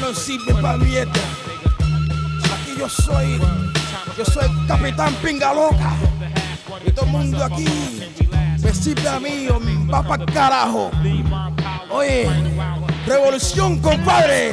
no sirve pa' dieta. Aquí yo soy Capitán Pinga Loca. Y todo el mundo aquí me sirve a mí o va pa'l carajo. Oye, revolución, compadre.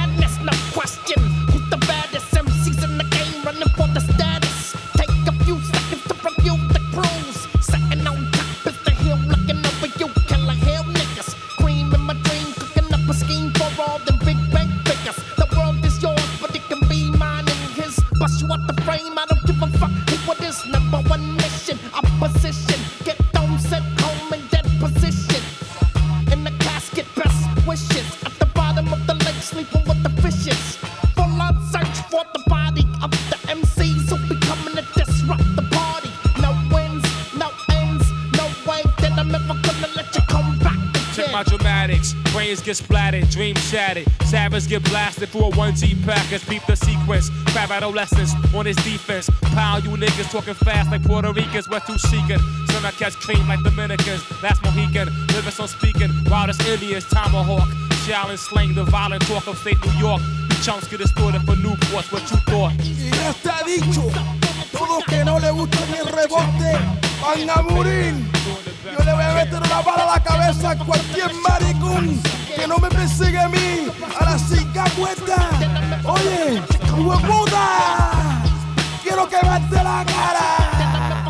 My dramatics, brains get splattered, dreams shattered. Savage get blasted for a 1G package. Peep the sequence, crab adolescents on his defense. Pound you niggas talking fast like Puerto Ricans. We're too seeking. Some I catch clean like Dominicans. Last Mohican, lyrics on speaking. Wildest Indians, Tomahawk. Challenge slang the violent talk of state New York. You chunks get distorted for Newports. What you thought? Y ya está dicho. Todos que no le gustan el rebote van a morir. Yo le voy a meter una bala a la cabeza a cualquier maricón que no me persigue a mí a las 5 vueltas. Oye, hueputa, quiero quemarte la cara.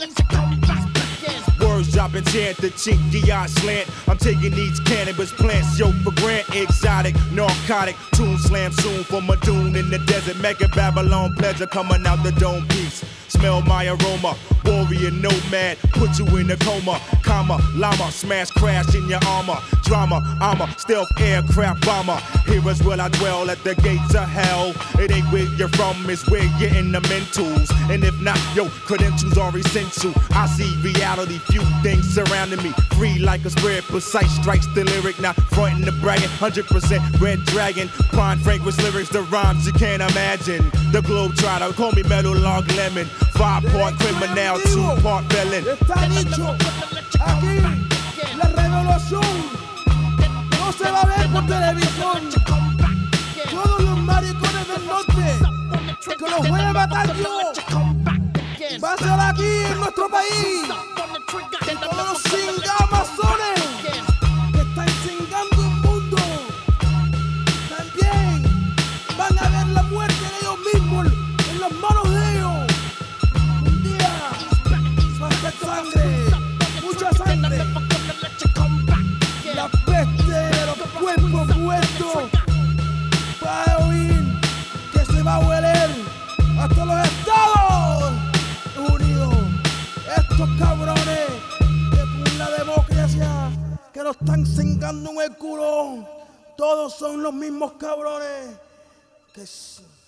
Words dropping chant, the chink, Dion slant. I'm taking these cannabis plants, yo, for grant. Exotic, narcotic, tune slam soon for my dune in the desert. Mega Babylon pleasure coming out the dome piece. Smell my aroma, warrior nomad, put you in a coma. Comma, llama, smash, crash in your armor. Drama, I'm a stealth aircraft bomber. Here is where I dwell at the gates of hell. It ain't where you're from, it's where you're in the mentals. And if not, yo, credentials are essential. I see reality, few things surrounding me. Free like a spread, precise strikes the lyric. Not frontin' the bragging, 100% red dragon. Pine fragrance lyrics, the rhymes you can't imagine. The globe trotter, call me Metal Log Lemon. 5-part criminal, 2-part felon. Está dicho, aquí la revolución no se va a ver por televisión. Todos los maricones del norte que los voy a matar yo va a ser aquí en nuestro país. Y todos los cingamazones que están cingando el mundo también van a ver la muerte de ellos mismos en las manos de ellos. Sangre, mucha sangre. La peste de los cuerpos muertos va a oír que se va a hueler hasta los Estados Unidos. Estos cabrones de la democracia que lo están cingando en el culo, todos son los mismos cabrones que